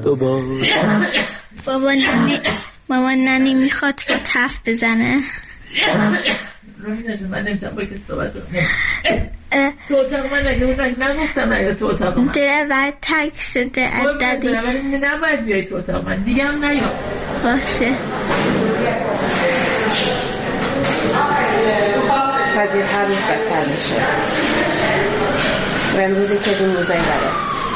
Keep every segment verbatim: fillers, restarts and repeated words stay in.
دوبار. بابا ننی مامان ننی میخواد با تف بزنه. من نمیتونم با که صحبت کنم. تو اتاق من نگه نگفتم اگه تو اتاق من دره باید تک شده عددی ولی نباید بیایی تو اتاق من دیگه هم نیا. باشه قدیر هر روز بدتر میشه و امروزی که دون روزایی بره.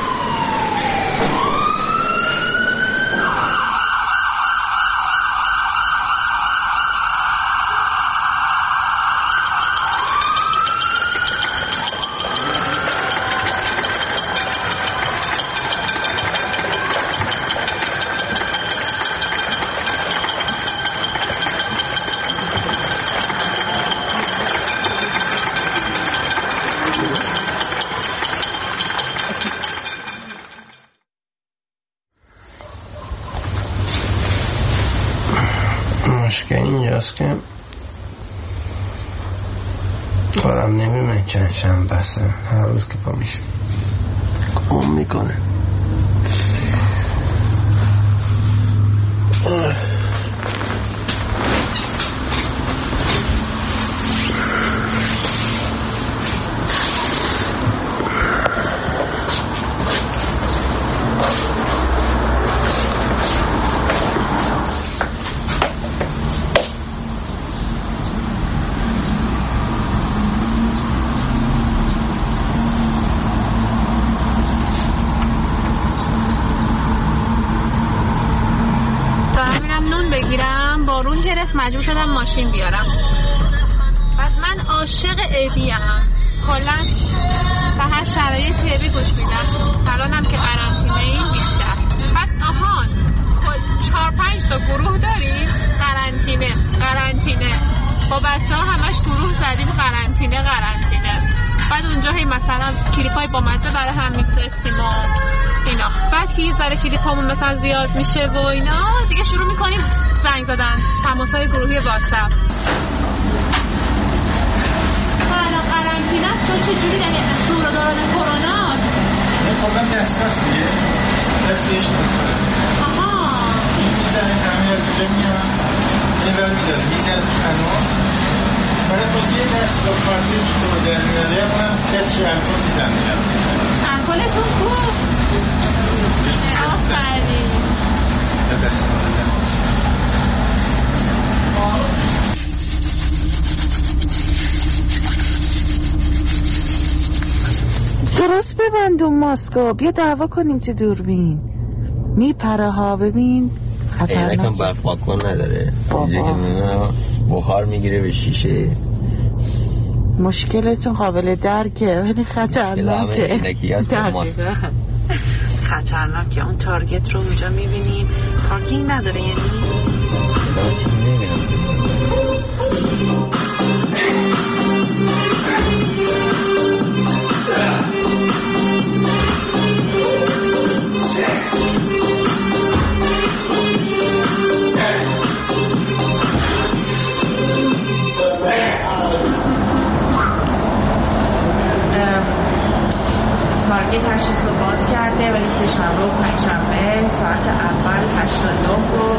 مشکل اینجاست که خودم نمیمونه چند شنبه بسه هر روز که پا میشه گم میکنه. مجبور شدم ماشین بیارم. بعد من عاشق ابی ام کلا به هر شرایطی ابی گوش میدم. الانم که قرنطینه ایم بیشتر. بعد آهان چهار پنج تا گروه داریم قرنطینه قرنطینه با بچه ها همش گروه زدیم قرنطینه قرنطینه. بعد اونجا هی مثلا کلیپای با مزه برای هم میفرستیم و اینا. بعد که یه ذره کلیپامون مثلا زیاد میشه و اینا دیگه شروع میکنیم زنگ زدن تماس‌های گروهی واتساپ. حالا قرنطینه است تو چجوری داری دور و دوران کرونا؟ خودم دستگاست دیگه دستگیش نکنه. آها میزنه همین از اینجا میان این بر میداره میزنه تو کنون باید با یه دست با کارتیج تو در میاره اونم دستش الکل میزنه. الکلتون خوب؟ آفرین دست کنه درست ببند اون ماسکو. بیا دعوا کنیم تو دوربین. میپره ها ببین خطرناکه. اینکم برف پاکن نداره بخار میگیره به شیشه. مشکلتون قابل درکه ولی خطرناکه. خطرناکه. اون تارگت رو اونجا میبینیم پارکینگ نداره یعنی تارگت هشت رو باز کرده ولی سه شنبه و پنج شنبه ساعت اول هشت تا نه رو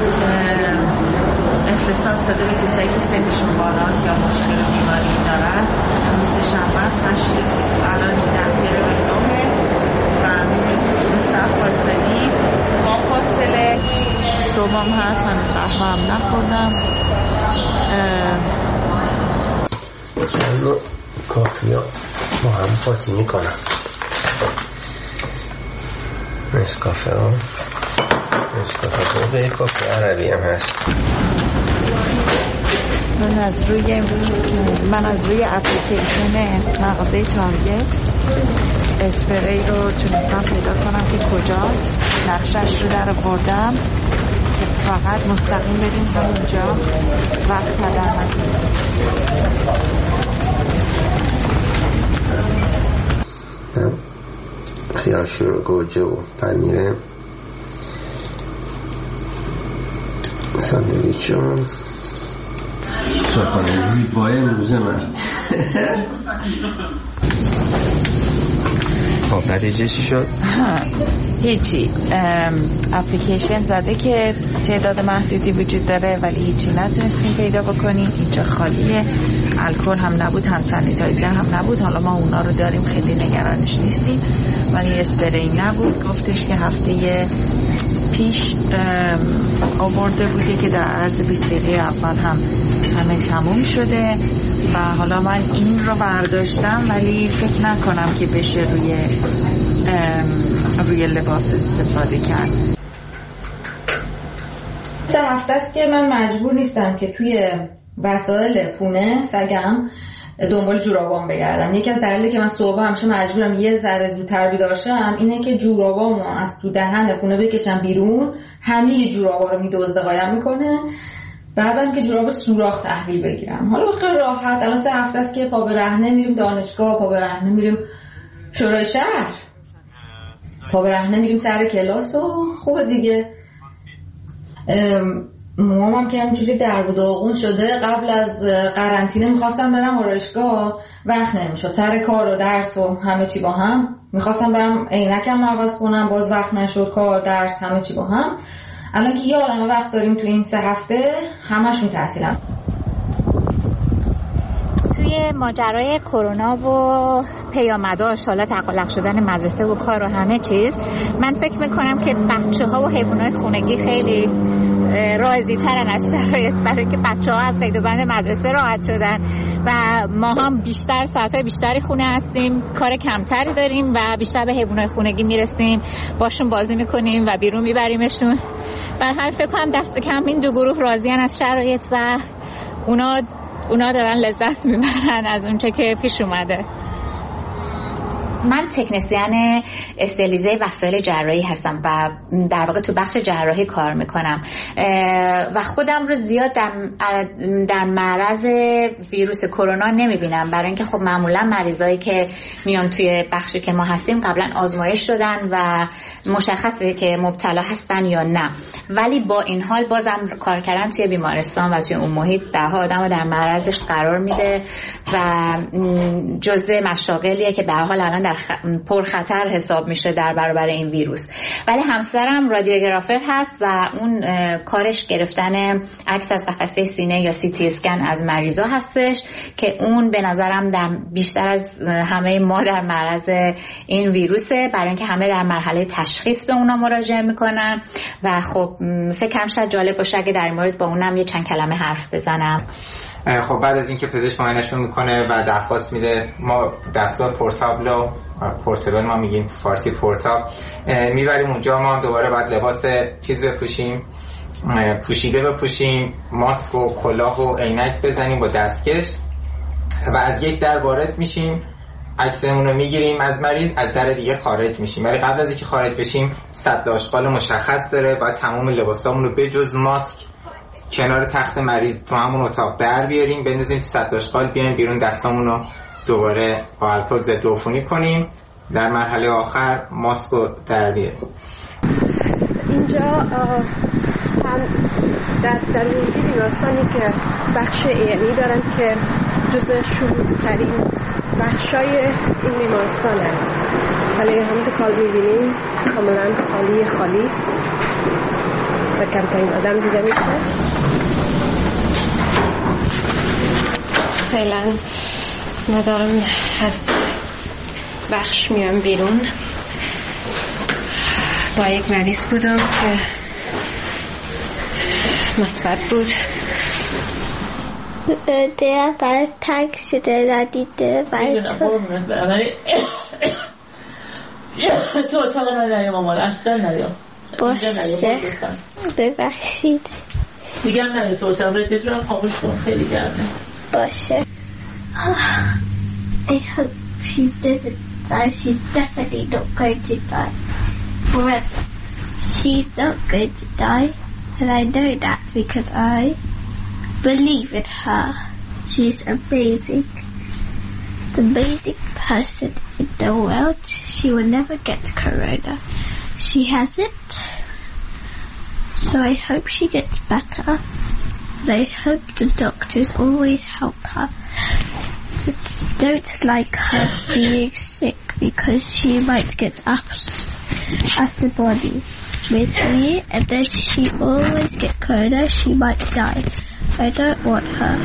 اختصاص داده به کسایی که سنشون بالاست یا مشکل بیماری دارن. سه شنبه است هشت الان ده دیره به نوه و میبینید صف فاصلی با فاصله صبحم هست. هنوز قهوه هم نخوردم. چند نوع کافی ها با هم پاتی میکنم. نسکافه ها نسکافه ها به کافی عربی هم هست. من از روی من از روی اپلیکیشن مغازه تارگت اسپری رو تونستم پیدا کنم که کجاست. نقشش رو در آوردم که فقط مستقیم بریم همونجا وقت هدر نکنیم. خیارشور و گوجه و پنیره ساندویچون صبحانه زیبای امروز من. خب نتیجه چی شد؟ هیچی. اپلیکیشن زده که تعداد محدودی وجود داره ولی هیچی نتونستیم پیدا بکنیم. اینجا خالیه، الکل هم نبود، هم سانیتایزر هم نبود. حالا ما اونا رو داریم، خیلی نگرانش نیستیم، ولی اسپری نبود. گفتش که هفته پیش آورده بوده که در عرض بیست دقیقه اول هم همه تموم شده و حالا من این رو برداشتم ولی فکر نکنم که بشه روی روی لباس استفاده کرد. سه هفته است که من مجبور نیستم که توی وسایل پونه سگم دنبال جورابام بگردم. یکی از دلایلی که من صبح همیشه مجبورم یه ذره زودتر بیدار شم اینه که جورابامو از تو دهن پونه بکشم بیرون. همه جورابا رو میدزده قایم میکنه. بعدم که جوراب سوراخ تحویل بگیرم. حالا خیلی راحت. الان سه هفته است که پا به رهنه میریم دانشگاه، پا به رهنه میریم شورای شهر، پا به رهنه میریم سر کلاس و خوبه دیگه. موامم که همینجوری در و داغون شده. قبل از قرنطینه میخواستم برم آرایشگاه، وقت نمیشد، سر کار و درس و همه چی با هم. میخواستم برم عینکم رو عوض کنم، باز وقت نشد، کار درس همه چی با هم. الان که یه عالمه وقت داریم تو این سه هفته همشون تعطیلن. توی ماجرای کرونا و پیامداش، حالا تقلق شدن مدرسه و کار و همه چیز، من فکر میکنم که بچه ها و حیوانات خونگی خیلی راضی ترن از شرایط، برای که بچه ها از قید و بند مدرسه راحت شدن و ما هم بیشتر ساعتهای بیشتری خونه هستیم، کار کمتری داریم و بیشتر به حیوانات خونگی میرسیم، باشون بازی میکنیم و بیرون میبریمشون. بر هر فکر کنم دست کم این دو گروه راضیان از شرایط و اونا اونا دارن لذت میبرن از اون چه که پیش اومده. من تکنسین استریلیزه وسایل جراحی هستم و در واقع تو بخش جراحی کار میکنم و خودم رو زیاد در در معرض ویروس کرونا نمیبینم، برای اینکه خب معمولا مریضایی که میان توی بخشی که ما هستیم قبلا آزمایش شدن و مشخصه که مبتلا هستن یا نه، ولی با این حال بازم کار کردن توی بیمارستان و توی اون محیط ده ها آدم رو در معرضش قرار میده و جزء مشاغلیه که به هر حال الان در پرخطر حساب میشه در برابر این ویروس. ولی همسرم رادیوگرافر هست و اون کارش گرفتن عکس از قفسه سینه یا سی تی اسکن از مریضا هستش که اون به نظرم در بیشتر از همه ما در معرض این ویروسه، برای اینکه همه در مرحله تشخیص به اونا مراجعه میکنن و خب فکرم شاید جالب باشه اگه در این مورد با اونم یه چند کلمه حرف بزنم. خب بعد از اینکه پزشک معاینه‌شون میکنه و درخواست میده، ما دستگاه پورتابل، پورتبل ما میگیم تو فارسی پورتاب، میبریم اونجا. ما دوباره بعد لباس چیز بپوشیم، پوشیده بپوشیم، ماسک و کلاه و عینک بزنیم با دستکش و از یک در وارد میشیم، عکسمون رو میگیریم از مریض، از در دیگه خارج میشیم. ولی قبل از اینکه خارج بشیم سد آشغال مشخص داره، باید تمام لباسامون رو بجز ماسک کنار تخت مریض تو همون اتاق در بیاریم، بندازیم تو سد آشغال، بیایم بیرون، دستامون رو دوباره با الکل ضد عفونی کنیم، در مرحله آخر ماسک رو در بیاریم. اینجا هم در در ورودی بیمارستانی که بخش ای‌انی دارن که جزء شلوغ‌ترین بخشای این بیمارستان است، ولی همونطور که می‌بینیم کاملا خالی خالی و کمترین آدم دیده میشه. فعلا ندارم از بخش میام بیرون. با یک مریض بودم که مثبت بود. Det er bare taxi, det er de der vejter. تو اتاق نداری مامان، اصلا نداری. باشه ببخشید. دیگه هم نداری تو اتاق رتیت رو هم خاموش کن، خیلی گرمه. باشه. I hope she doesn't die. She's definitely not going to die. But she's not going to die. And I know that because I believe in her. She's amazing. The amazing person in the world. She will never get corona. She has it. So I hope she gets better. And I hope the doctors always help her. I don't like her being sick because she might get acid body with me, and then she always get corona. She might die. I don't want her.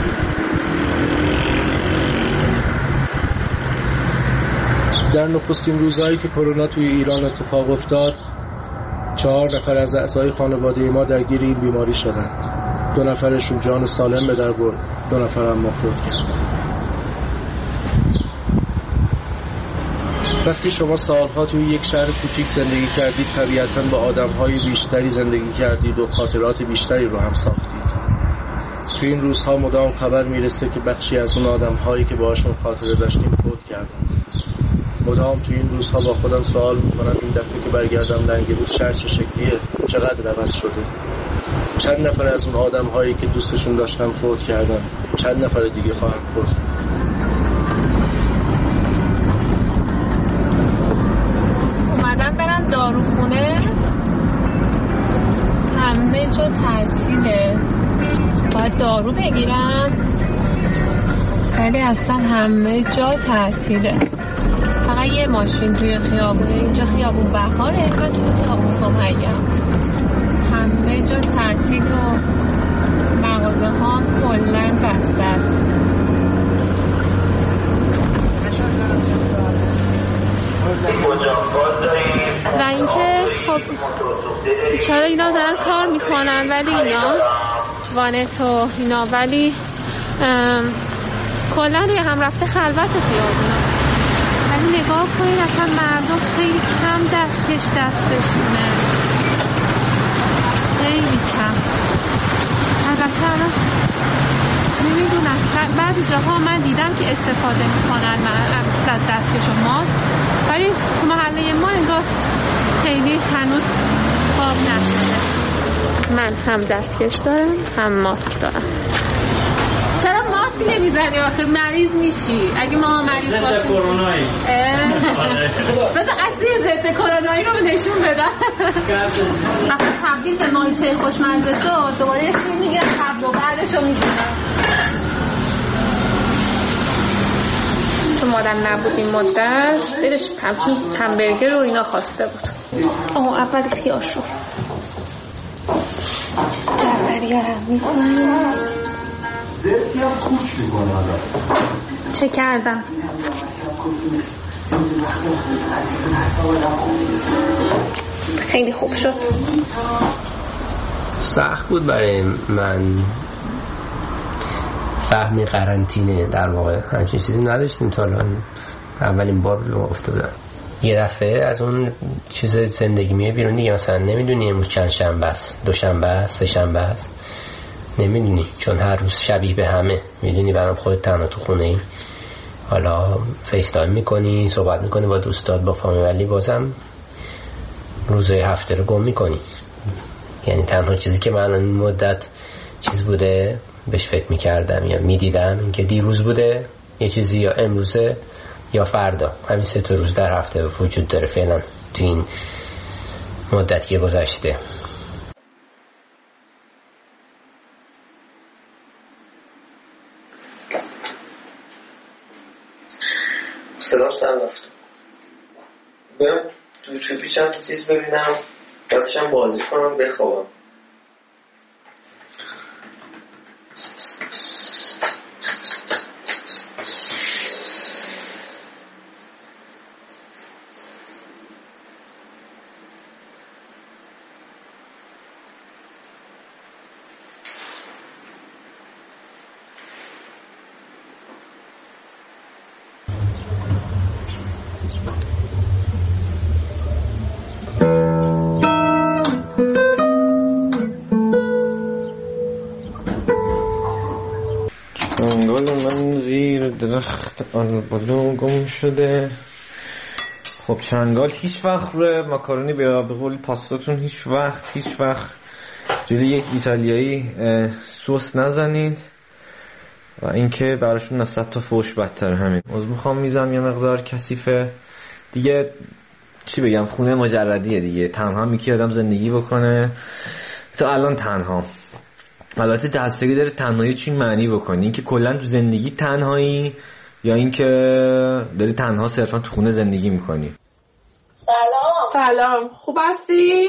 در نخستین روزهایی که کرونا توی ایران اتفاق افتاد، چهار نفر از اعضای خانواده ما درگیر این بیماری شدند. دو نفرشون جان سالم به در برد، دو نفر اما فوت کردند. وقتی شما سالها توی یک شهر کوچیک زندگی کردید، طبیعتاً با آدم‌های بیشتری زندگی کردید و خاطرات بیشتری رو هم ساختید. توی این روزها مدام خبر میرسه که بخشی از اون آدم‌هایی که باهاشون خاطره داشتیم فوت کردند. مدام توی این روزها با خودم سوال میکنم این دفعه که برگردم لنگرود شهر چه شکلیه، چقدر عوض شده، چند نفر از اون آدم هایی که دوستشون داشتم فوت کردن، چند نفر دیگه خواهند فوت. اومدم برم داروخونه، همه جا تعطیله، باید دارو بگیرم ولی اصلا همه جا تعطیله. فقط یه ماشین توی خیابونه، اینجا خیابون بهاره، من توی خیابون سمیه‌ام، همه جا تعطیل و مغازه ها کلاً بسته است. و اینکه خب بیچاره اینا دارن کار میکنن ولی اینا وانت و اینا ولی کلاً روی هم رفته خلوت خیابونا. ولی نگاه کنید اصلا مردم خیلی کم دستکش دستشونه، خیلی کم. البته الان نمیدونم بعضی جاها من دیدم که استفاده میکنن از دستکش و ماسک، ولی تو محله ما انگار خیلی هنوز خواب نشده. من هم دستکش دارم هم ماسک دارم. چرا ماسک نمیزنی آخه مریض میشی؟ اگه ما مریض باشیم ضد کرونایی بذار عکسی ضد کرونایی رو نشون بدم. وقتی تبدیل به ماهیچه خوشمزه شد دوباره یه فیلم میگم قبل و بعدش رو میزنم. تو مادم نبود این مدت دلش همچون همبرگر رو اینا خواسته بود. آه اول خیاشو جعفری ها هم میکنم زرتی هم کوچ میکنه. چه کردم؟ خیلی خوب شد. سخت بود برای من فهمی قرنطینه، در واقع همچین چیزی نداشتیم تا الان، اولین بار به ما گفته بودن. یه دفعه از اون چیز زندگی میه بیرون دیگه، مثلا نمیدونی امروز چند شنبه است، دو شنبه است، سه شنبه است، نمیدونی چون هر روز شبیه به همه. میدونی برام خودت تنها تو خونه ای، حالا فیس تایم میکنی، صحبت میکنی با دوستات، با فامیل، ولی بازم روزهای هفته رو گم میکنی. یعنی تنها چیزی که من این مدت چیز بوده بهش فکر میکردم یا میدیدم این که دیروز بوده یه چیزی، یا امروزه یا فردا. همین سه تا روز در هفته وجود داره فعلا تو این مدتی که گذشته. صدام سر رفت. برم تو یوتیوبی چند تا چیز ببینم، بعدش هم بازی کنم، بخوابم. درخت آلبالو گم شده. خب چنگال هیچ وقت روی ماکارونی به قول پاستاتون هیچ وقت هیچ وقت جلوی یک ایتالیایی سس نزنید و اینکه براشون از صد تا فوش بدتر. همین عذر میخوام میزم یه مقدار کثیفه دیگه، چی بگم، خونه مجردیه دیگه، تنها میکی آدم زندگی بکنه. تا الان تنها، البته دستگی داره تنهایی چی معنی بکنی، این که کلا تو زندگی تنهایی یا اینکه داری تنها صرفا تو خونه زندگی میکنی؟ سلام. سلام، خوب هستی؟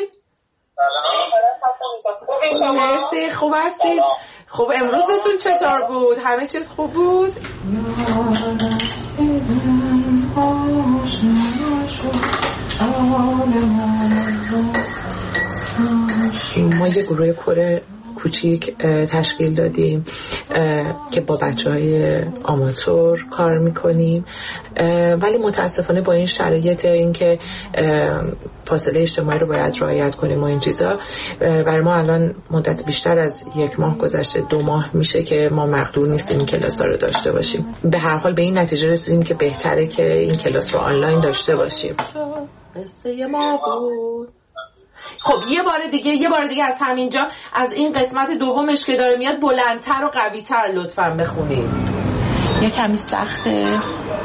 سلام. مرسی، خوب هستید؟ خب امروزتون چطور بود؟ همه چیز خوب بود؟ ما یه گروه کره کوچیک تشکیل دادیم که با بچه‌های آماتور کار میکنیم، ولی متاسفانه با این شرایط اینکه فاصله اجتماعی رو باید رعایت کنیم و این چیزا، برای ما الان مدت بیشتر از یک ماه گذشته، دو ماه میشه که ما مقدور نیستیم این کلاس ها رو داشته باشیم. به هر حال به این نتیجه رسیدیم که بهتره که این کلاس رو آنلاین داشته باشیم. قصه ما بود. خب یه بار دیگه یه بار دیگه از همینجا از این قسمت دومش که داره میاد بلندتر و قوی‌تر لطفاً بخونید. یه کمی سخته،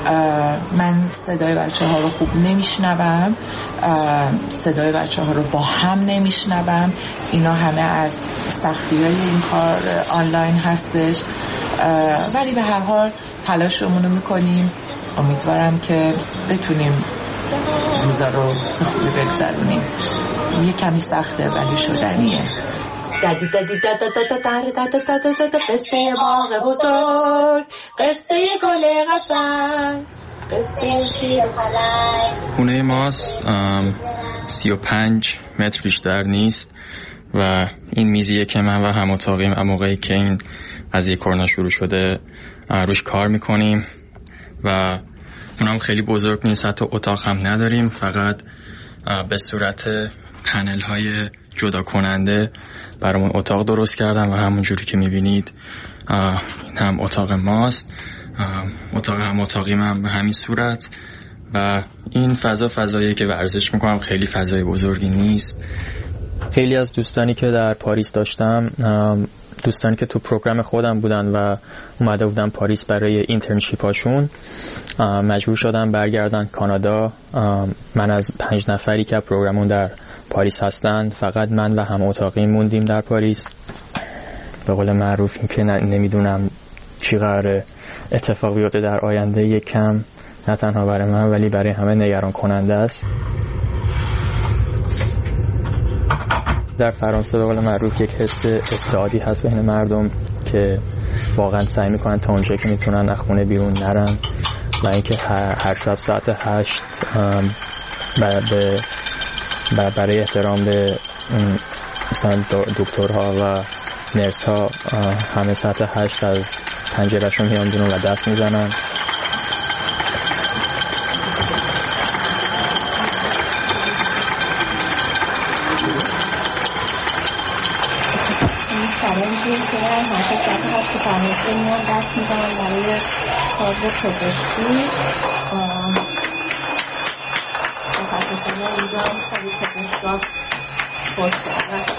من صدای بچه ها رو خوب نمیشنوم، صدای بچه ها رو با هم نمیشنوم. اینا همه از سختی های این کار آنلاین هستش، ولی به هر حال تلاشمون رو میکنیم. امیدوارم که بتونیم روزا رو به خوبی بگذرونیم. یه کمی سخته ولی شدنیه. دادی دادی دادا دادا دادا دادا دادا دادا قصه باغ بزرگ، قصه گل قشنگ، قصه شیر پلنگ. خونه ماست سی و پنج متر بیشتر نیست و این میزیه که من و هم اتاقیم موقعی که این قضیه کرونا شروع شده روش کار میکنیم و اونم خیلی بزرگ نیست، حتی اتاق هم نداریم، فقط به صورت پنل های جدا کننده برامون اتاق درست کردم و همون جوری که میبینید این هم اتاق ماست، اتاق هم اتاقی من به همین صورت. و این فضا فضایی که ورزش میکنم، خیلی فضای بزرگی نیست. خیلی از دوستانی که در پاریس داشتم، دوستانی که تو پروگرام خودم بودن و اومده بودن پاریس برای اینترنشیپ هاشون، مجبور شدن برگردن کانادا. من از پنج نفری که پروگرامون در پاریس هستن، فقط من و هم اتاقی موندیم در پاریس. به قول معروف این که نمیدونم چی قراره اتفاق بیفته در آینده، یک کم نه تنها برای من ولی برای همه نگران کننده است. در فرانسه به قول معروف یک حس اتحادی هست بین مردم که واقعا سعی میکنن تا اونجایی که میتونن از خونه بیرون نرن و اینکه هر شب ساعت هشت برای احترام به مثلا دکترها و نرس ها همه ساعت هشت از پنجرهشون میان بیرون و دست میزنن. چالنجی که هر کسی هست که فرمایسته میان دست میزنن برای کار پزشکی. متاسفانه اینجا خیلی پزشکا فوت کردن.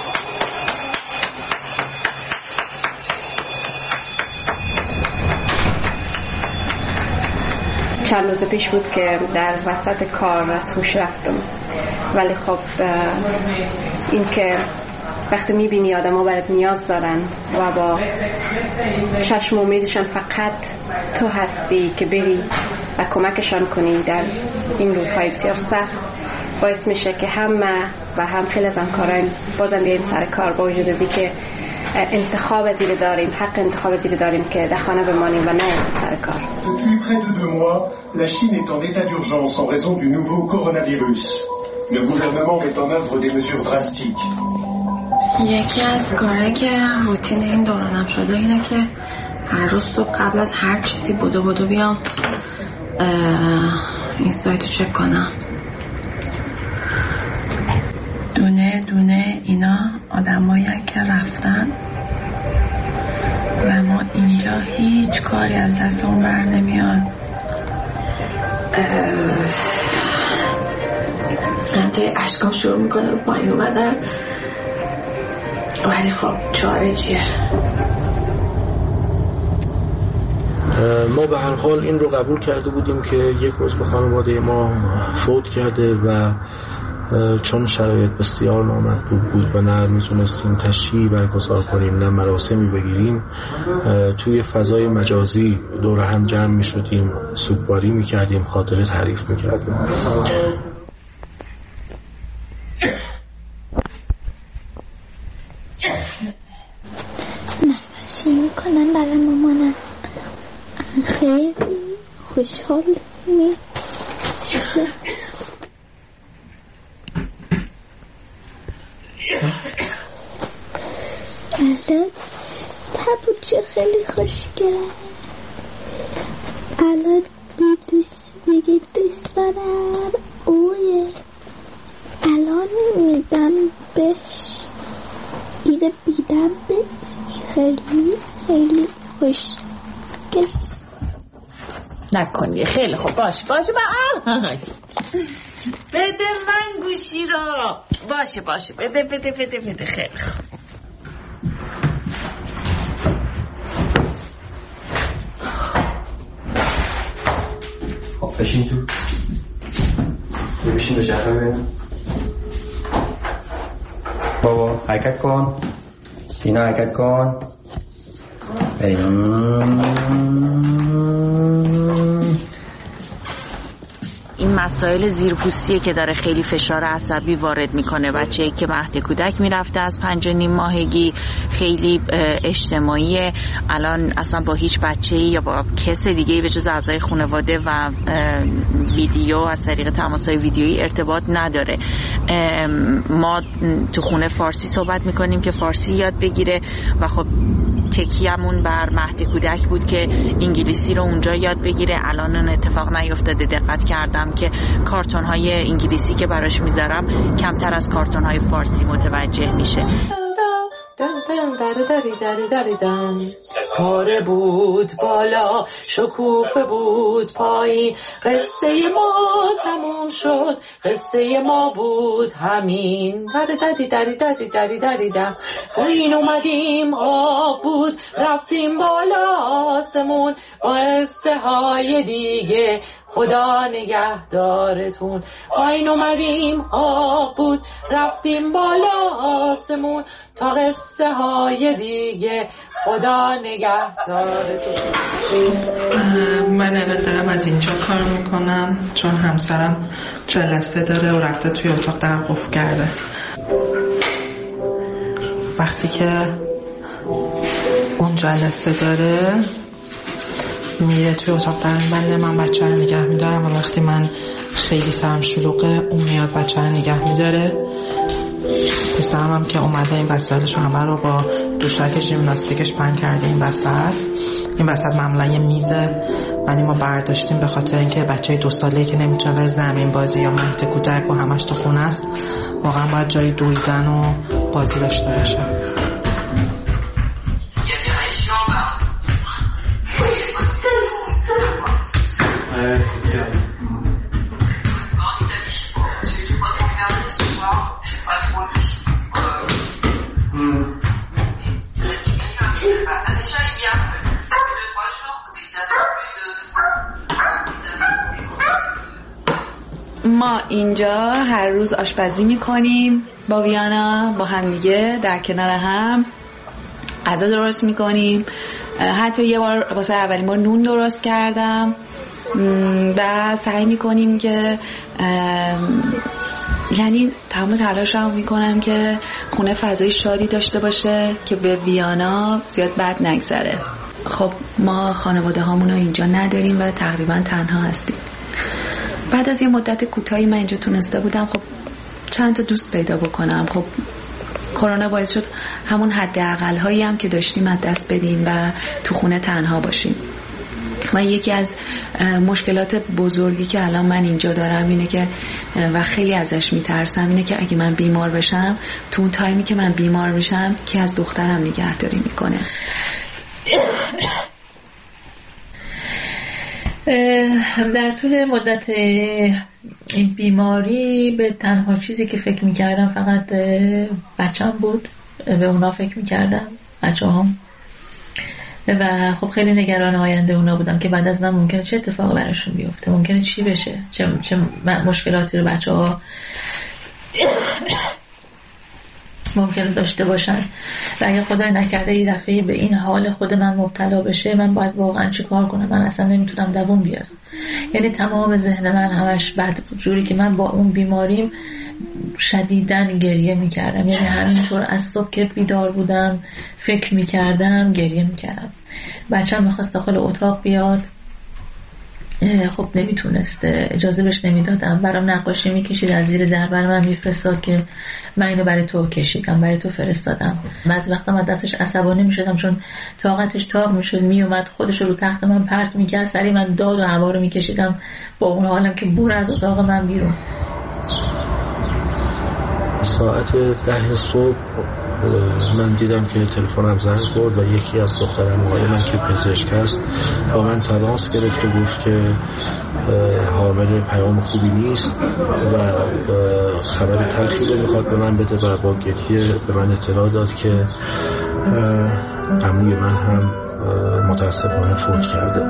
چند روز پیش بود که در وسط کار از هوش رفتم، ولی خب این که وقتی میبینی آدم ها برات نیاز دارن و با چشم امیدشان فقط تو هستی که بری و کمکشان کنی در این روزهای بسیار سخت، باعث میشه که هم و هم خیلی از همکاران بازم بیاییم سر کار، با وجود از اینکه انتخاب زیر داریم، حق انتخاب زیر داریم که در خانه بمانیم و نه سر کار. Depuis près de deux mois, la Chine est en état d'urgence en raison du nouveau coronavirus. Le gouvernement met en œuvre des mesures drastiques. یکی از کارهایی که روتین این دورانم شده اینه که هر روز صبح قبل از هر چیزی بودو بودو بیام این سایت رو چک کنم. دونه دونه اینا آدمایی که رفتن و ما اینجا هیچ کاری از دستمون بر نمیاد. همجای اشکام شروع میکنه رو پایین اومدن، ولی خب چاره چیه؟ ما به هر حال این رو قبول کرده بودیم که یک عضو خانواده ما فوت کرده و چون شرایط بسیار نامحدود بود و نه میتونستیم تشییع برگزار کنیم نه مراسمی بگیریم، توی فضای مجازی دور هم جمع میشدیم، سوگواری میکردیم، خاطره تعریف میکردیم. نقاشی میکنن برای مامانم، خیلی خوشحال میشه. الان تبوچه خیلی خوشگله، الان دوست میگه دوست دارم اوه، الان میدم بهش ایره بیدم بهش، خیلی خیلی خوشگل. نکنی خیلی خوب، باشه باشه با بده من گوشی رو، باشه باشه بده بده بده بده خیلی خوب. خب بشین تو، بشین دو شهر ببین. بابا حرکت کن، اینا حرکت کن. این مسائل زیرپوستیه که داره خیلی فشار عصبی وارد میکنه. بچه‌ای که مهد کودک میرفته از پنج و نیم ماهگی خیلی اجتماعیه، الان اصلا با هیچ بچه‌ای یا با کس دیگه‌ای به جز اعضای خانواده و ویدیو از طریق تماس‌های ویدیویی ارتباط نداره. ما تو خونه فارسی صحبت میکنیم که فارسی یاد بگیره و خب تکیه‌مون بر مهد کودک بود که انگلیسی رو اونجا یاد بگیره. الان اون اتفاق نیفتاده. دقت کردم که کارتون‌های انگلیسی که براش میذارم کمتر از کارتون‌های فارسی متوجه میشه. پاره بود بالا، شکوفه بود پایین، قصه ما تموم شد، قصه ما بود همین. دری دری دری دری دری دری دم این اومدیم آب بود، رفتیم بالا آسمون با قصه های دیگه، خدا نگهدارتون. پایین اومدیم آب بود، رفتیم بالا آسمون تا قصه های دیگه، خدا نگهدارتون. من الان دارم از اینجا کار میکنم چون همسرم جلسه داره و رفته توی اتاق در قفل کرده. وقتی که اون جلسه داره میره توی اتاق در بنده، من بچه رو نگه میدارم و وقتی من خیلی سرم شلوغه اون میاد بچه رو نگه میداره. پسرم هم که اومده این وسایلش همه رو با دوشک ژیمناستیکش پهن کرده این وسط. این وسط معمولا یه میزه ولی ما برداشتیم به خاطر اینکه بچه دو ساله‌ای که نمیتونه بره زمین بازی یا مهد کودک و همش تو خونه است، واقعا باید جای دویدن و بازی داشته باشه. ما اینجا هر روز آشپزی میکنیم با ویانا، با همدیگه در کنار هم غذا درست میکنیم. حتی یه بار واسه اولین بار نون درست کردم و سعی میکنیم که یعنی تمام تلاشم میکنم که خونه فضای شادی داشته باشه که به ویانا زیاد بد نگذره. خب ما خانواده هامون رو اینجا نداریم و تقریبا تنها هستیم. بعد از یه مدت کوتاهی من اینجا تونسته بودم خب چند تا دوست پیدا بکنم. خب کرونا باعث شد همون حداقل هایی هم که داشتیم از دست بدیم و تو خونه تنها باشیم. و یکی از مشکلات بزرگی که الان من اینجا دارم اینه که و خیلی ازش میترسم اینه که اگه من بیمار بشم، تو اون تایمی که من بیمار بشم که از دخترم نگهداری میکنه. در طول مدت این بیماری به تنها چیزی که فکر میکردم فقط بچه‌م بود، به اونا فکر میکردم، بچه هم. و خب خیلی نگران آینده اونا بودم که بعد از من ممکنه چه اتفاقی براشون بیفته، ممکنه چی بشه، چه, چه مشکلاتی رو بچه ها ممکنه داشته باشن و اگه خدای نکرده یه دفعه به این حال خود من مبتلا بشه، من باید واقعا چی کار کنم؟ من اصلا نمیتونم دوام بیارم. یعنی تمام ذهن من همش بد بود، جوری که من با اون بیماریم شدیداً گریه میکردم. یعنی همینطور از صبح که بیدار بودم فکر میکردم گریه میکردم. بچه‌م میخواست داخل اتاق بیاد، خب نمیتونسته، اجازه بهش نمیدادم. برام نقاشی میکشید، از زیر در برای من میفرستاد که من اینو برای تو کشیدم، برای تو فرستادم. بعضی وقتا من دستش عصبانی میشدم چون طاقتش تاق میشد، میومد خودش رو تخت من پرت میکرد، سری من داد و هوا رو میکشیدم با اون حالم که بور از اتاق من بیرون. ساعت ده صبح من دیدم که تلفنم زنگ خورد و یکی از دخترعموهای من که پزشک است با من تماس گرفت و گفت که حامل پیام خوبی نیست و خبر تلخی رو میخواد به من بده و با گریه به من اطلاع داد که عموی من هم متاسفانه فوت کرده.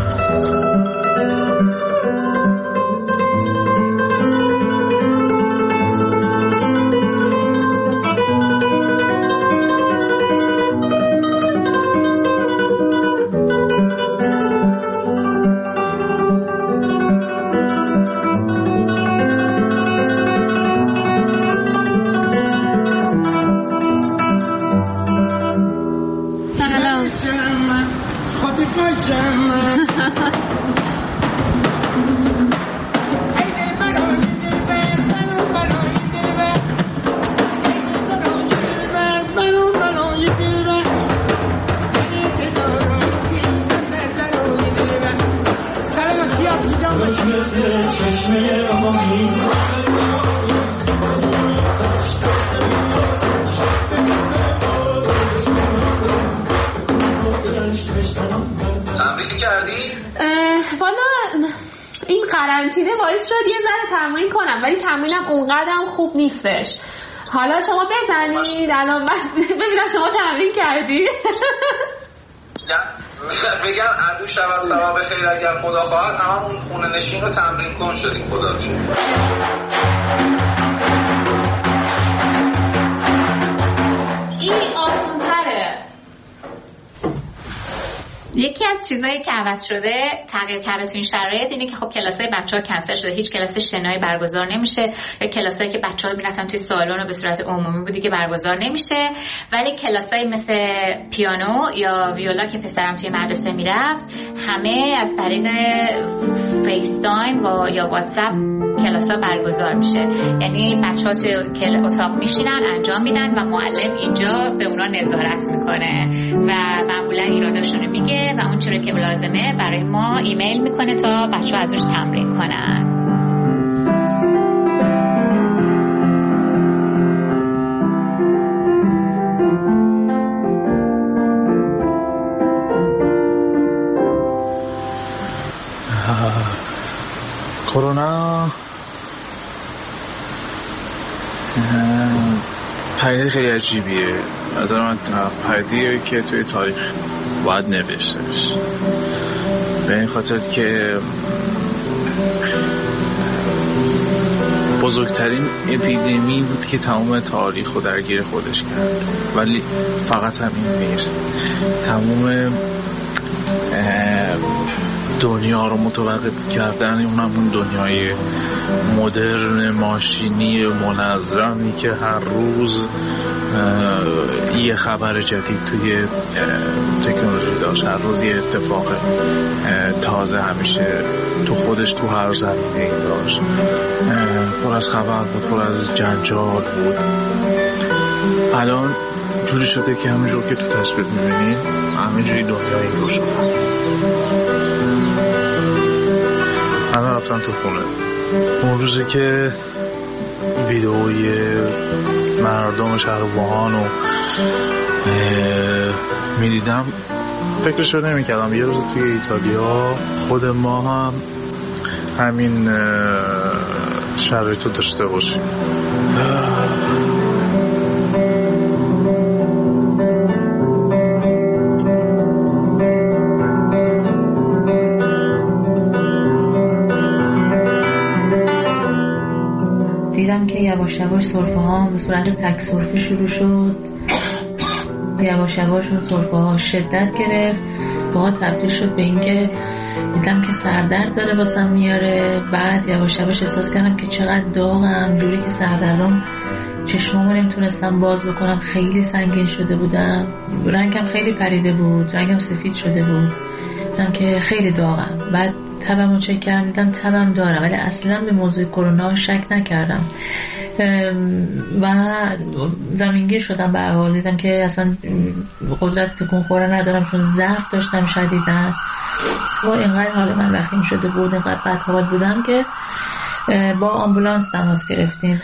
تمرین کردی؟ والا این قرنطینه باعث شد یه ذره تمرین کنم، ولی تمرینم اونقدرم خوب نیستش. حالا شما بزنید الان من ببینم شما تمرین کردی. بگم عدو شود ثواب خیر اگر خدا خواهد، همون خونه نشین رو تمرین کن شدیم خدا رو شد. این آسان تره. یکی از چیزایی که عوض شده، تغییر کرده تو این شرایط اینه که خب کلاسای بچه‌ها کنسل شده، هیچ کلاس شنایی برگزار نمیشه، یا کلاسایی که بچه‌ها میرفتن توی سالن و به صورت عمومی بودی که برگزار نمیشه، ولی کلاسای مثل پیانو یا ویولا که پسرم توی مدرسه میرفت همه از طریق فیس تایم و یا واتساپ کلاسا برگزار میشه. یعنی بچه‌ها توی اتاق میشینن انجام میدن و معلم اینجا به اونا نظارت میکنه و معمولا ایراداشونو میگه و اون چیزی که لازمه برای ما ایمیل میکنه تا بچه‌ها ازش تمرین کنن. کرونا پدیده خیلی عجیبیه، از من پدیده‌ای که توی تاریخ باید نوشتهش، به این خاطر که بزرگترین اپیدمی بود که تمام تاریخ رو درگیر خودش کرد. ولی فقط همین نیست، تمام دنیا رو متوقف کردن، اونم اون دنیای مدرن ماشینی منظمی که هر روز یه خبر جدید توی تکنولوژی داشت، هر روز یه اتفاق تازه همیشه تو خودش تو هر زمینه این داشت، پر از خبر بود، پر از جنجال بود. الان جوری شده که همینجور که تو تصویر میبینید همینجوری دنیا این رو شده. الان رفتن تو خونه، اون روزی که ویدئوی مردم شهر ووهان رو میدیدم فکرش رو نمیکردم یه روز توی ایتالیا خود ما هم همین شرایط رو داشته باشیم. یواش یواش سرفه ها به صورت تک سرفه شروع شد. یواش یواش اون سرفه ها شدت گرفت، با تبدیل شد به اینکه دیدم که سردرد داره واسم میاره. بعد یواش یواش احساس کردم که چقدر داغم، جوری که سردردم چشمامو نمیتونستم باز بکنم، خیلی سنگین شده بودم، رنگم خیلی پریده بود، رنگم سفید شده بود، دیدم که خیلی داغم. بعد تبمو چک کردم، دیدم تبم دارم ولی اصلا به موضوع کرونا شک نکردم و زمینگیر شدم. به هر حال دیدم که اصلا قدرت تکون خوردن ندارم چون ضعف داشتم شدیداً. با اینقدر حال من وخیم شده بود، اینقدر بدحال بودم که با آمبولانس تماس گرفتیم.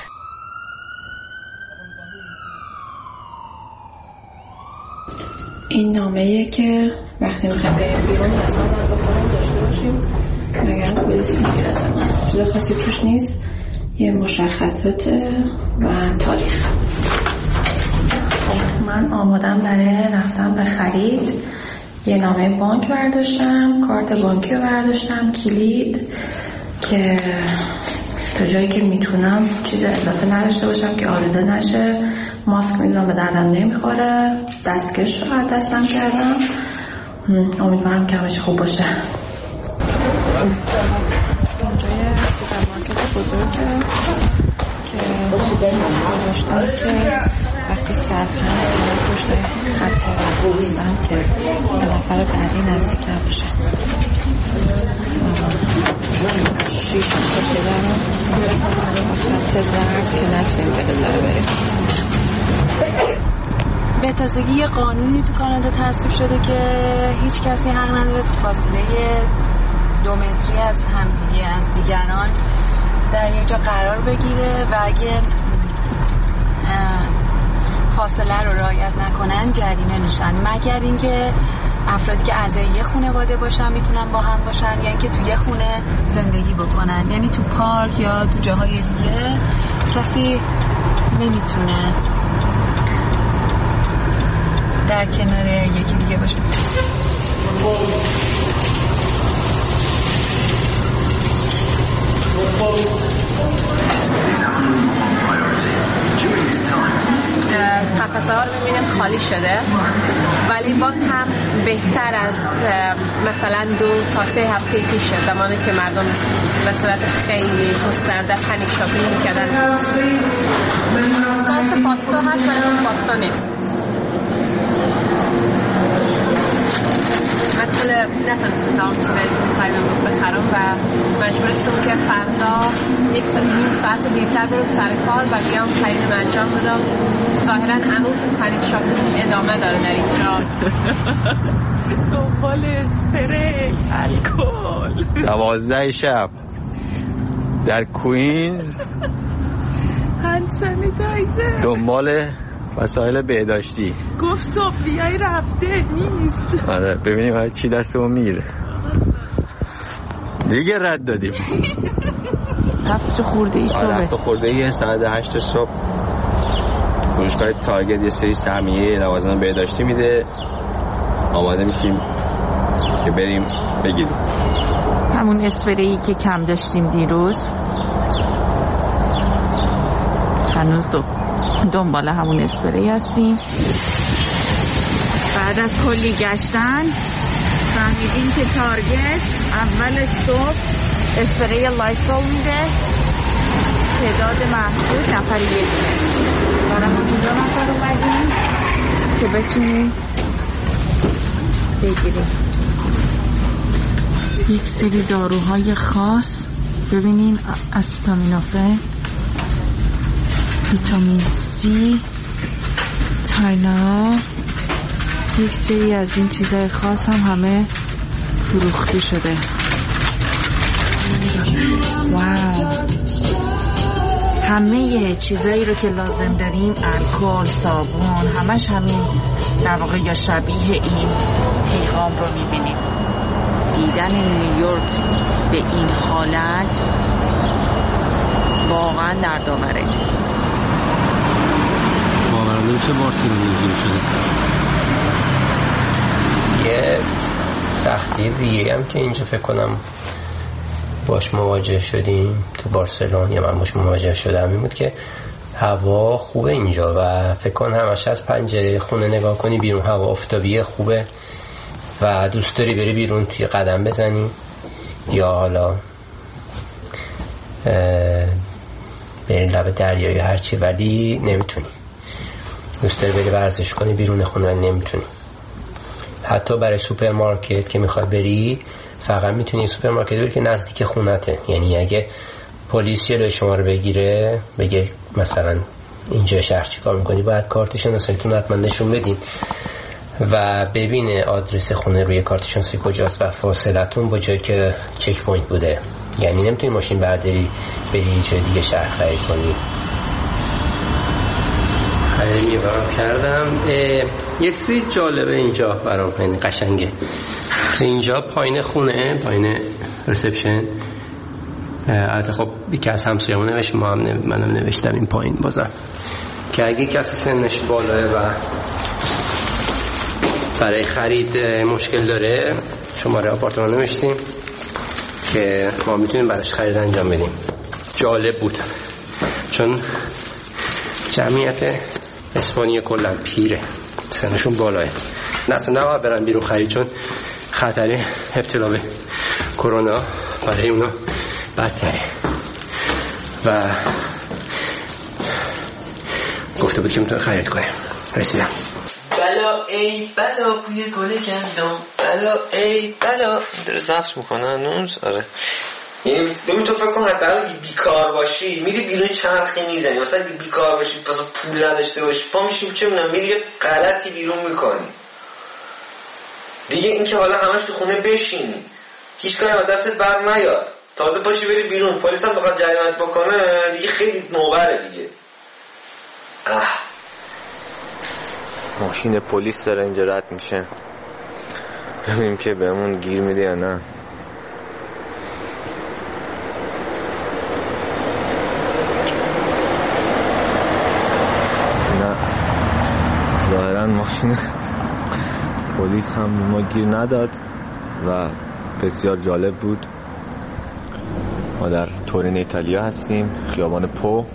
این نامه‌ایه که وقتی میخوایم بریم بیرون از من با خودم داشته باشیم، نگران پلیس میگیره از من. چیز خاصی توش نیست، یه مشخصات و تاریخ. خب من آمادم برای رفتن به خرید. یه نامه بانک برداشتم، کارت بانکی رو برداشتم، کلید که تا جایی که میتونم چیز اضافه نداشته باشم که آلوده نشه. ماسک میدونم به دردم نمیخوره. دستکش رو دستم کردم. امیدوارم که همش خوب باشه. اینجا یه سوپرمارکت بزرگه که گذاشتم که وقتی صرف هست باید پشت خط بوستم که به نفر بعدی نزدیک نباشه. شیش کشیده رو خط زرد که نشنیم جده تره بریم. به تازگی یه قانونی تو کانادا تصویب شده که هیچ کسی حق نداره تو فاصله دو متری از همدیگه از دیگران در یک جا قرار بگیره و اگه فاصله رو رعایت نکنن جریمه میشن، مگر اینکه افرادی که اعضای یه خانواده باشن میتونن با هم باشن یا اینکه تو یه خونه زندگی بکنن. یعنی تو پارک یا تو جاهای دیگه کسی نمیتونه در کنار یکی دیگه باشه. قفسه ها رو میبینیم خالی شده ولی باز هم بهتر از مثلا دو تا سه هفته پیش زمانی که مردم به صورت خیلی گسترده پنیک شاپینگ میکردن. ساس پاستا هست ولی اون پاستا نیست. من طول نتونستم تمام چیزایی خریدم بس بخرم و مجبورستم که فردا یک ساعت نیم ساعت دیرتر برم سر کار و بیام خرید انجام بدم. ظاهرا هنوز خرید شاپینگ ادامه داره در اینجا. دنبال اسپری الکل دوازده شب در کوینز هند سانیتایزر دنبال وسایل بهداشتی. گفت صبح بیای رفته نیست. آره ببینیم هر چی دستمون میگیره. دیگه رد دادیم. هفت خورده ای صبح. هفت خورده ای ساعت هشت صبح فروشگاه تارگت یه سری سهمیه لوازم بهداشتی میده. آماده میشیم که بریم بگیریم. همون اسپری که کم داشتیم دیروز هنوز دو دنبال همون اسپری هستیم. بعد از کلی گشتن فهمیدیم که تارگت اول صبح اسپری لایسول میده، تعداد محدود، نفری یک برای همون دو نفر اومدیم که بتونیم بگیریم یک سری داروهای خاص. ببینین استامینوفن، ویتامین سی، تاینا، یک سری از این چیزهای خاص هم همه فروخته شده. واو، همه چیزایی رو که لازم داریم، الکل، صابون، همش همین در واقع یا شبیه این پیغام رو میبینیم. دیدن نیویورک به این حالت واقعا دردآوره. باورانه میشه بارسلونا اینجوری شده. یه سختی دیگه هم که اینجا فکر کنم باش مواجه شدیم تو بارسلون، یا من باش مواجه شدم، این بود که هوا خوبه اینجا و فکر کن همش از پنجره خونه نگاه کنی بیرون، هوا آفتابی خوبه و دوست داری بری بیرون توی قدم بزنی یا حالا بری لب دریا یا هرچی، ولی نمیتونی. دوست داری بری ورزش کنی بیرون خونه ولی نمیتونی. حتی برای سوپرمارکت که میخوای بری فقط میتونی سوپرمارکت بری که نزدیک خونته. یعنی اگه پلیس جلوی شما رو بگیره بگه مثلا اینجا شهر چی کار میکنی، باید کارت شناساییتون حتما نشون بدین و ببینه آدرس خونه روی کارت شناسایی کجاست و فاصلتون با جایی که چک پوینت بوده. یعنی نمیتونی ماشین برداری بری جای دیگه شهر خرید کنی. خرید میبرم کردم. یه چیزی جالبه اینجا برام، یعنی قشنگه. اینجا پایین خونه، پایین ریسپشن، البته خب یکی از همسایه‌مون نوشت، ما هم نو... منم نوشتم این پایین بازم، که اگه کسی سنش بالاه و برای خرید مشکل داره شماره آپارتمان نوشتیم که ما میتونیم براش خرید انجام بدیم. جالب بود چون جمعیت اسپانیا کلا پیره، سنشون بالاه، نه اصلا نباید برن بیرون خرید چون خطر ابتلا به کرونا برای اونا بدتره. و گفته بود که میتونه خرید کنه. رسیدم. بلا ای بلا بوی گل گندم، بلا ای بلا داره زفت میکنه هنوز. آره یعنی ببین تو فکر کن حتی اگه بیکار باشی میری بیرون چرخی میزنی، مثلا اگه بیکار باشی پس پول نداشته باشی پا میشی چه میدونم میری یه غلطی بیرون میکنی دیگه. این که حالا همش تو خونه بشینی هیچ کاری از دستت بر نیاد، تازه پاشی بری بیرون پلیس هم بخواد جریمت بکنه دیگه خیلی نوبره دیگه. اه ماشین پلیس داره اینجا رد میشه، ببینیم که بهمون گیر میده یا نه. نه ظاهرا ماشین پلیس هم ما گیر نداد و بسیار جالب بود. ما در تورین ایتالیا هستیم، خیابان پو.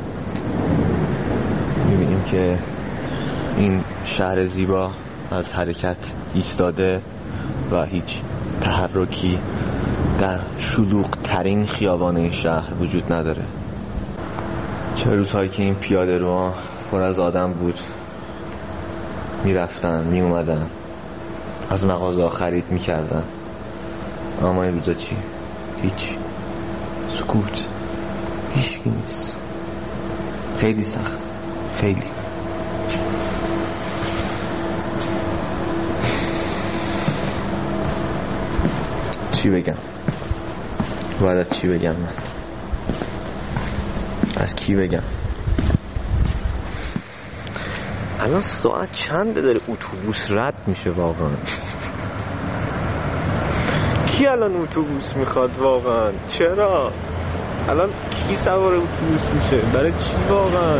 میبینیم که این شهر زیبا از حرکت ایستاده و هیچ تحرکی در شلوغ ترین خیابان این شهر وجود نداره. چه روزهایی که این پیاده رو پر از آدم بود، میرفتن میومدن از مغازه خرید میکردن، اما این روزا چی؟ هیچ، سکوت، هیچکی نیست. خیلی سخت، خیلی. چی بگم؟ باید از چی بگم من؟ از کی بگم؟ الان ساعت چنده داره اتوبوس رد میشه واقعا؟ کی الان اتوبوس میخواد واقعا؟ چرا؟ الان کی سوار اتوبوس میشه؟ برای چی واقعا؟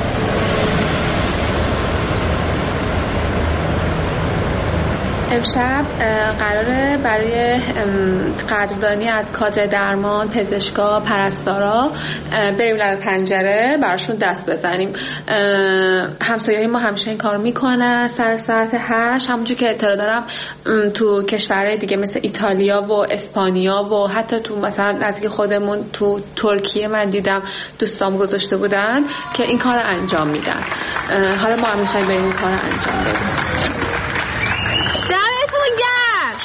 امشب قراره برای قدردانی از کادر درمان، پزشکا، پرستارا بریم لب پنجره براشون دست بزنیم. همسایه‌های ما همیشه این کار میکنن سر ساعت هشت. همونجور که اطلاع دارم تو کشورهای دیگه مثل ایتالیا و اسپانیا و حتی تو مثلا نزدیک خودمون تو ترکیه من دیدم دوستام گذاشته بودن که این کار انجام میدن. حالا ما هم میخوایم بریم این کار انجام بدیم. دمتون گرم.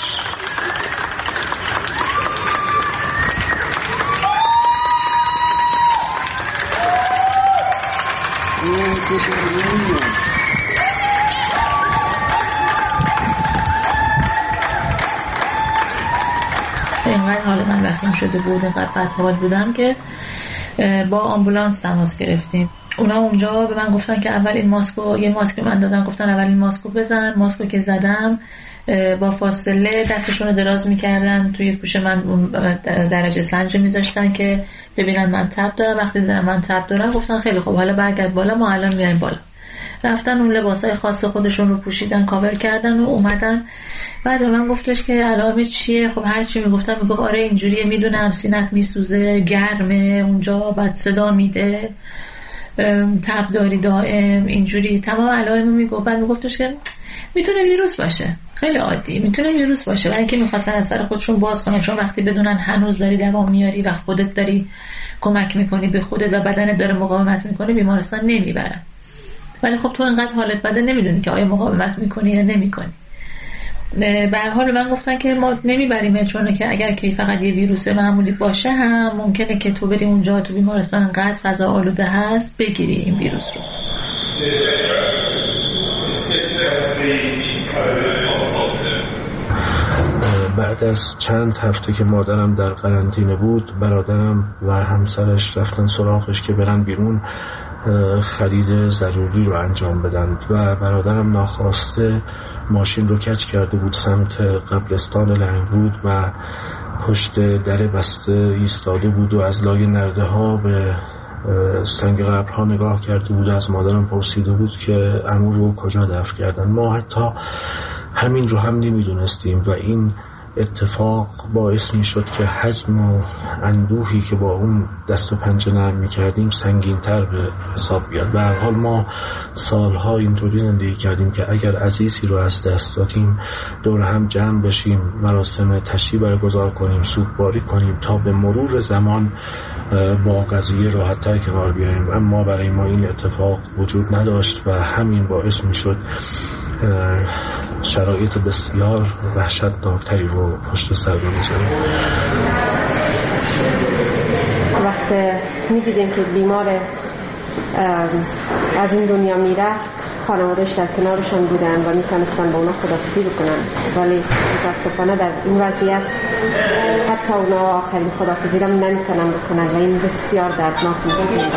اینقدر حال من وخیم شده بود، اینقدر بدحال بودم که با آمبولانس تماس گرفتیم. اونا اونجا به من گفتن که اول این ماسکو، یه ماسک من دادن، گفتن اول این ماسکو بزن. ماسکو که زدم با فاصله دستشون رو دراز میکردن توی گوش من، درجه سنج میذاشتن که ببینن من تب دارم. وقتی دیدن من تب دارم گفتن خیلی خوب حالا برگرد بالا، ما الان میایم بالا. رفتن اون لباسای خاص خودشون رو پوشیدن، کاور کردن و اومدن. بعد من گفتش که علامه چیه؟ خب هر چی میگفتم میگفت آره اینجوریه، میدونم سینت میسوزه، گرمه اونجا، بعد صدا میده، تب داری دائم، اینجوری تمام علائم میگفت. بعد میگفتش که میتونه ویروس باشه، خیلی عادی میتونه ویروس باشه. برای اینکه میخواستن از سر خودشون باز کنن، چون وقتی بدونن هنوز داری دوام میاری و خودت داری کمک میکنی به خودت و بدنت داره مقاومت میکنه، بیمارستان نمیبرن. ولی خب تو انقدر حالت بده نمیدونی که آیا مقاومت میکنی یا نمیکنی. به هر حال من گفتن که ما نمیبریم، چون که اگر که فقط یه ویروس معمولی باشه هم ممکنه که تو بری اونجا تو بیمارستان انقدر فضا آلوده هست بگیری این ویروس رو. بعد از چند هفته که مادرم در قرنطینه بود، برادرم و همسرش رفتن سراغش که برن بیرون خرید ضروری رو انجام بدن و برادرم ناخواسته ماشین رو کج کرده بود سمت قبرستان لنگرود و پشت در بسته ایستاده بود و از لای نرده ها به سنگ قبرها نگاه کرده بود. از مادرم پرسیده بود که عمو رو کجا دفن کردن. ما حتی همین رو هم نمیدونستیم و این اتفاق باعث می شد که حجم و اندوهی که با اون دست و پنجه نرم می کردیم سنگین تر به حساب بیاد. به هر حال ما سالها اینطوری زندگی کردیم که اگر عزیزی رو از دست دادیم دور هم جمع بشیم، مراسم تشییع برگزار کنیم، سوگواری کنیم تا به مرور زمان با قضیه راحت تر کنار بیاییم. اما برای ما این اتفاق وجود نداشت و همین باعث می شد شرایط بسیار وحشتناکتری رو پشت سر بگذاریم. وقتی می‌دیدیم که بیمار از این دنیا میرفت، خانواده‌اش در کنارشان بودن و میتونستن با اونا خداحافظی بکنن، ولی متاسفانه در این وضعیت حتی اونا آخرین خداحافظی را نمیتونن بکنن و این بسیار دردناک میشه.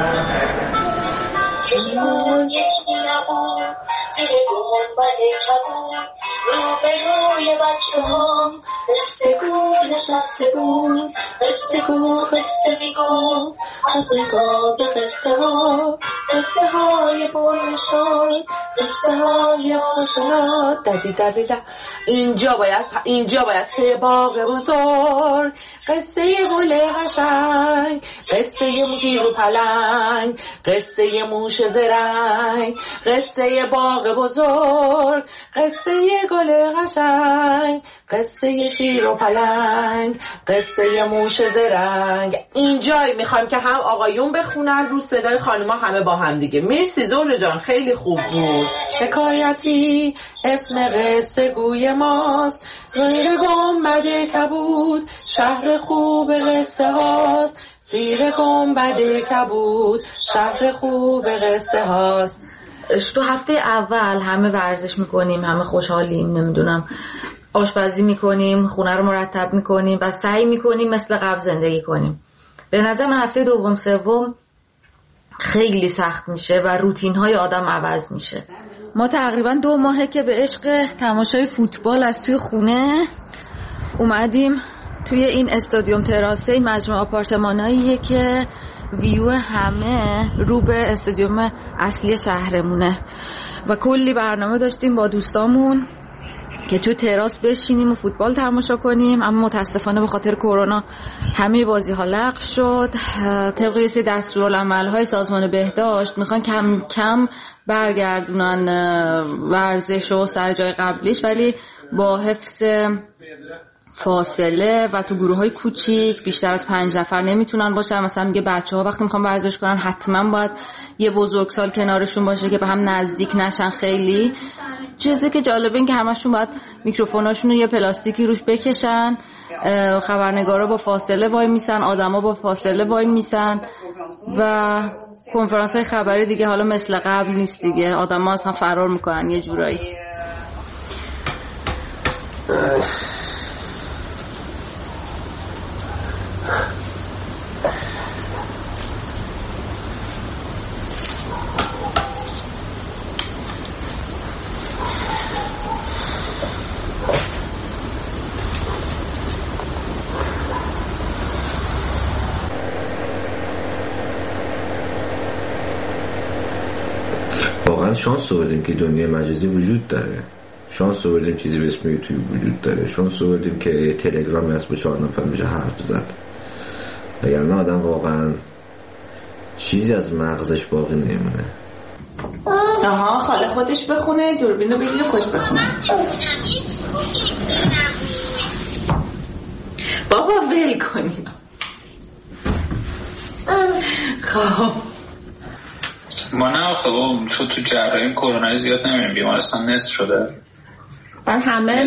کشمون یکی نبود زیر گنبد کبود، رو به روی بچه هم قصه گو نشسته بود، قصه گو قصه میگو از اتاب قصه ها، قصه های برشان، قصه های آشنا. دادی دادی دا اینجا باید اینجا باید سه باغ بزرگ، قصه گل قشنگ، قصه موشی رو پلنگ، قصه موش زرنگ، قصه باغ بزرگ، قصه گل قشنگ، قصه شیر و پلنگ، قصه موش زرنگ. اینجایی میخوایم که هم آقایون بخونن رو صدای خانوما همه با هم دیگه. مرسی زهره جان، خیلی خوب بود. حکایتی اسم قصه گوی ماست، زیر گنبد کبود، شهر خوب قصه هاست، زیر گنبد کبود، شهر خوب قصه هاست. تو هفته اول همه ورزش میکنیم، همه خوشحالیم، نمیدونم آشپزی میکنیم، خونه رو مرتب میکنیم و سعی میکنیم مثل قبل زندگی کنیم. به نظر من هفته دوم سوم خیلی سخت میشه و روتین های آدم عوض میشه. ما تقریبا دو ماهه که به عشق تماشای فوتبال از توی خونه اومدیم توی این استادیوم تراسه. این مجموعه آپارتماناییه که ویو همه رو به استادیوم اصلی شهرمونه و کلی برنامه داشتیم با دوستامون که توی تراس بشینیم و فوتبال تماشا کنیم، اما متاسفانه به خاطر کرونا همه بازی ها لغو شد. طبق یه سری دستورالعمل‌های سازمان بهداشت میخوان کم کم برگردونن ورزش و سر جای قبلیش، ولی با حفظ فاصله و تو گروه های کوچیک بیشتر از پنج نفر نمیتونن باشن. مثلا میگه بچه ها وقتی میخوان ورزش کنن حتما باید یه بزرگسال کنارشون باشه که به هم نزدیک نشن. خیلی چیزی که جالبه این که همشون باید میکروفوناشون رو یه پلاستیکی روش بکشن، خبرنگارا با فاصله وای میسن، آدما با فاصله وای میسن و کنفرانس های خبری دیگه حالا مثل قبل نیست دیگه، آدما اصلا فرار میکنن یه جورایی. واقعا واقعا شانس آوردیم که دنیای مجازی وجود داره، شانس آوردیم چیزی به اسم یوتیوب وجود داره، شانس آوردیم که تلگرامی هست با چهار نفر میشه حرف زد. وگرنه آدم واقعا چیزی از مغزش باقی نمیمونه. آها خاله خودش بخونه، دوربین رو بگیره خوش بخونه. بابا ول کنیم. خب ما نه خب چون تو جراحی کرونا زیاد نمیریم، بیمارستان نصف شده. من همه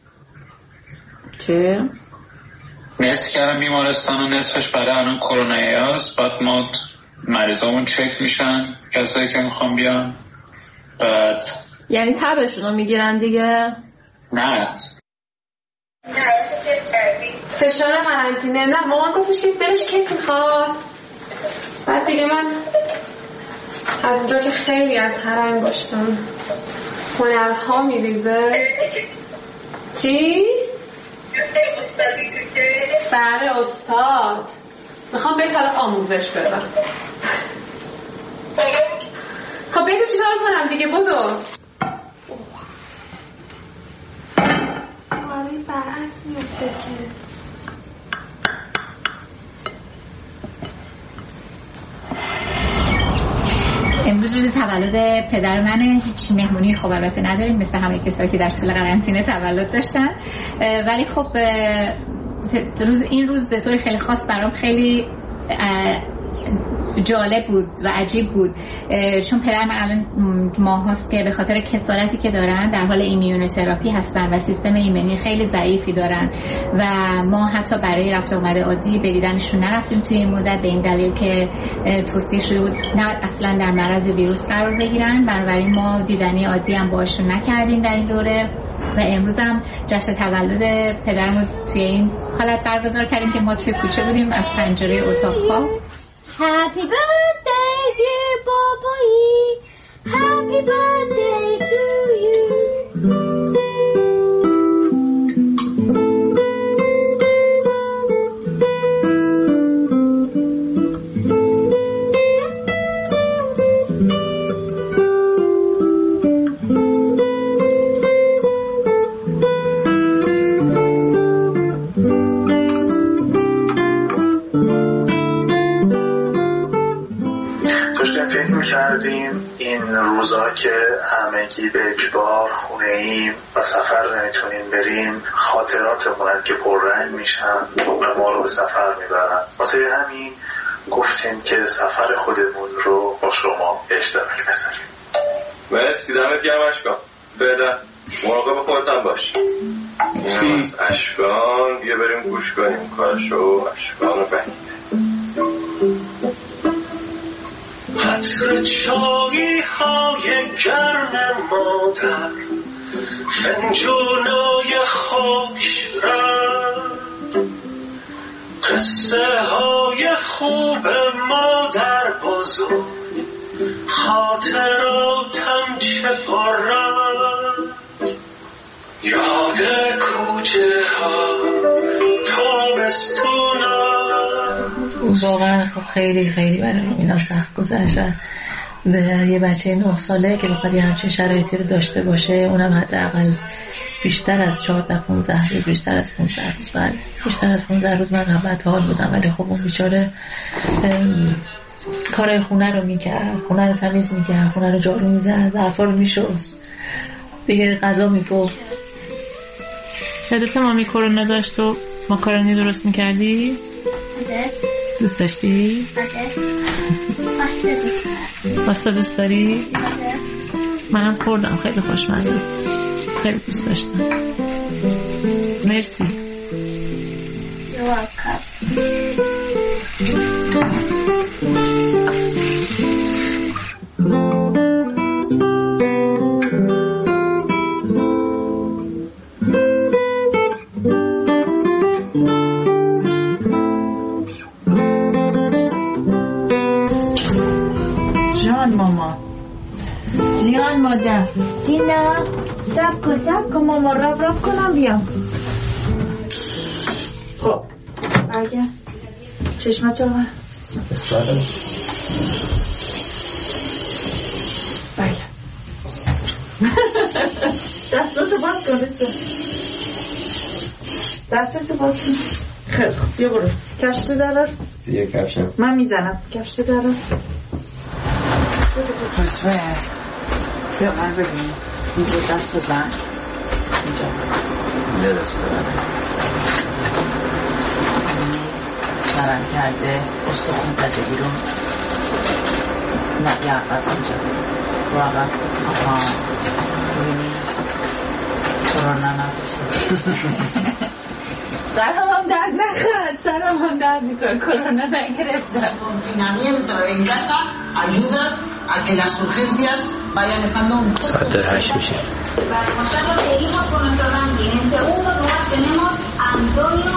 چه؟ نصف کردم بیمارستان و نصفش برای الان کرونایی هست. بعد ما مریضامون چک میشن کسایی که میخوام بیان. بعد یعنی تبشون رو میگیرن دیگه؟ نه فشار قرنطینه. نه مامان گفتش که دلش کیک میخواد. بعد دیگه من از اونجا که خیلی از هر انگشتم هنرها میریزه. چی؟ بله استاد، میخوام بهت حالا آموزش بدم. خب بگو چی کار کنم دیگه، بدو. آره برعکس میفته که امروز روز تولد پدر منه. هیچ مهمونی خب البته نداریم مثل همه کسایی که در طول قرنطینه تولد داشتن، ولی خب روز این روز به طور خیلی خاص برام خیلی جالب بود و عجیب بود، چون پدر من الان ماه هاست که به خاطر کسالتی که دارن در حال ایمیونوتراپی هستن و سیستم ایمنی خیلی ضعیفی دارن و ما حتی برای رفت آمد عادی به دیدنشون نرفتیم توی این مدت، به این دلیل که توصیه شده بود نه اصلا در معرض ویروس قرار بگیرن. بنابراین ما دیدنی عادی هم باهاشون نکردیم در این دوره و امروز هم جشن تولد پدرمو توی این حالت برگزار کردیم که ما توی کوچه بودیم از پنجره اتاق خواب. Happy birthday dear بابایی، Happy birthday to you. کردیم این روزا که همگی به اجبار خونه ایم و سفر نمیتونیم بریم، خاطراتمون که پررنگ میشن و ما رو به سفر میبرن. واسه همین گفتیم که سفر خودمون رو با شما اشتراک بذاریم. مرسی، دمت گرم اشکان. فعلا مراقب خودت هم باش. این اشکان بیا بریم گوش کنیم کارشو. اشکان رو بگید حتی چایی های گرم مادر، فنجونای خوش رد، قصه های خوب مادر بزرگ، خاطراتم چه برد، یاد کوچه ها تابستونا. واقعا خیلی خیلی برای اینا سخت گذشته. یه بچه نه ساله که بخواد یه همچین شرایطی رو داشته باشه، اونم حداقل بیشتر از چهارده پانزده روز، بیشتر از پانزده روز، بله بیشتر از پانزده روز من هم حال بودم. ولی خب اون بیچاره کارهای خونه رو میکرد، خونه رو تمیز میکرد، خونه رو جارو میزد، ظرفا رو میشست، دیگه غذا میپخت. یادت مامی کرونا داشت و ماکارونی درست میکردی؟ آره. دوست داشتی؟ آره. پاستا دوست داری؟ آره. منم خوردم، خیلی خوشمزه، خیلی دوست داشتم. مرسی. You're welcome. جیان مادر تینا سب کن سب کن ماما رب رب کنم بیام. خب برگرد چشمت چه آقا برگرد. دستاتو باز کن دستاتو باز کن. خیلی خوب بیا برو کفشتو درار. زیر کفشم من میزنم. کفشتو درار. حسوه بیا من ببینیم اینجا دست بزن. اینجا اینجا دست بزن. نرم کرده استخون زده بیرون. نه یه عقب اینجا رو عقب. آها ببینی کرونا نباشه. سرم هم درد نخواد. سرم هم درد میکنه. کرونا نگرفتم. Confinamiento en casa ayuda a que las urgencias vayan estando un poco. ساعت هشت میشه. Para demostrarlo seguimos con nuestro ranking. En segundo lugar tenemos a Antonio.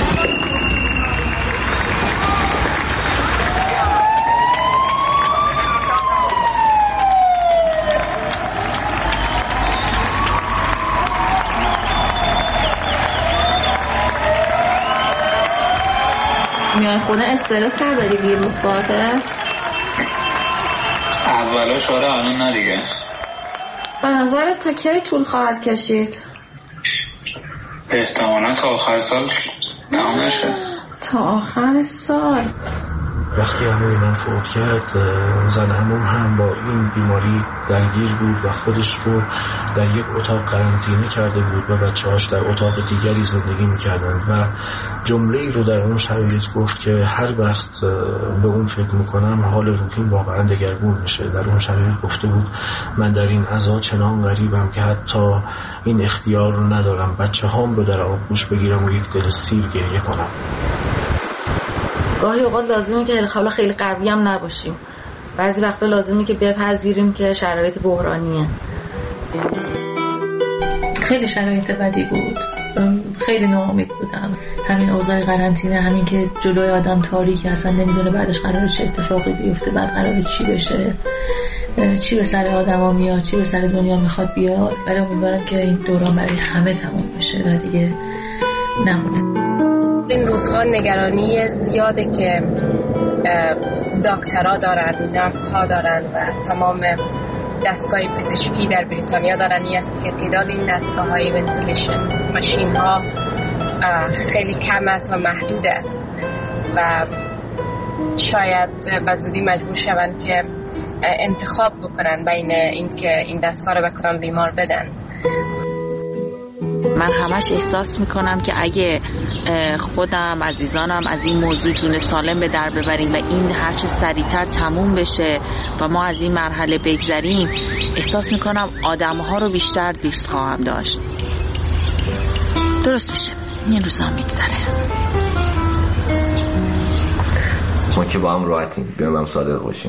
میای خونه استرس نداری ویروس باته؟ اولاش آره الان نه دیگه. به نظرت تا کی طول خواهد کشید؟ احتمالا تا آخر سال تمام نشه. تا آخر سال. وقتی عموی من فوت کرد زن عموم هم با این بیماری درگیر بود و خودش رو در یک اتاق قرنطینه کرده بود و بچه هاش در اتاق دیگری زندگی میکردند و جمله‌ای رو در اون شرایط گفت که هر وقت به اون فکر میکنم حال روحیم واقعا دگرگون میشه. در اون شرایط گفته بود من در این عزا چنان غریبم که حتی این اختیار رو ندارم بچه هام رو در آغوش بگیرم و یک دل سیر گریه کنم. گاهی اوقات لازمه که حالا خیلی قوی هم نباشیم. بعضی وقتا لازمه که بپذیریم که شرایط بحرانیه. خیلی شرایط بدی بود. خیلی ناامید بودم. همین اوضاع قرنطینه، همین که جلوی آدم تاریکه، اصلا نمیدونه بعدش قراره چه اتفاقی بیفته، بعد قراره چی بشه، چی به سر آدما میاد، چی به سر دنیا میخواد بیاد. ولی امیدوارم که این دوران برای همه تموم بشه و دیگه نمونه. این روزها نگرانی زیاده که دکترها دارن، نرس ها دارن و تمام دستگاه پزشکی در بریتانیا دارن. این است که تعداد این دستگاه های ونتیلیشن ماشین ها خیلی کم است و محدود است و شاید به زودی مجبور شوند که انتخاب بکنن بین این که این دستگاه رو بکنن بیمار بدن. من همش احساس میکنم که اگه خودم عزیزانم از این موضوع جون سالم به در ببریم و این هرچه سریعتر تموم بشه و ما از این مرحله بگذریم، احساس میکنم آدمها رو بیشتر دوست خواهم داشت. درست میشه، این روزا میگذره. ما که با هم راحتیم، بیایم هم صادق باشیم.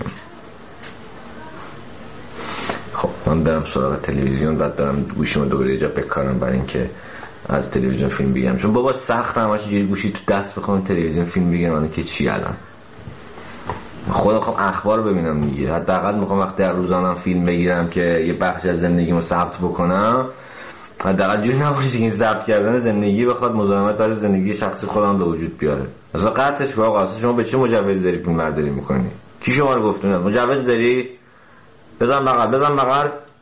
خب من برم سراغ تلویزیون، بعد برم گوشیمو دوباره یه جا بکارم برای اینکه از تلویزیون فیلم بگیرم، چون بابا سخت همش جوری گوشی تو دست بخوام تلویزیون فیلم بگیرم. من که چی الان خودم میخوام اخبار ببینم دیگه. حداقل میخوام وقتی در روزانم فیلم بگیرم که یه بخشی از زندگیمو ثبت بکنم، حداقل جوری نباشه که این ثبت کردن زندگی بخواد مزاحمت برای زندگی شخصی خودم به وجود بیاره. اصلا قطعش واقعا اصلا شما به چه مجوزی داری فیلم برداری میکنی؟ کی شما رو گفته؟ مجوز داری؟ بزن بغل بزن بغل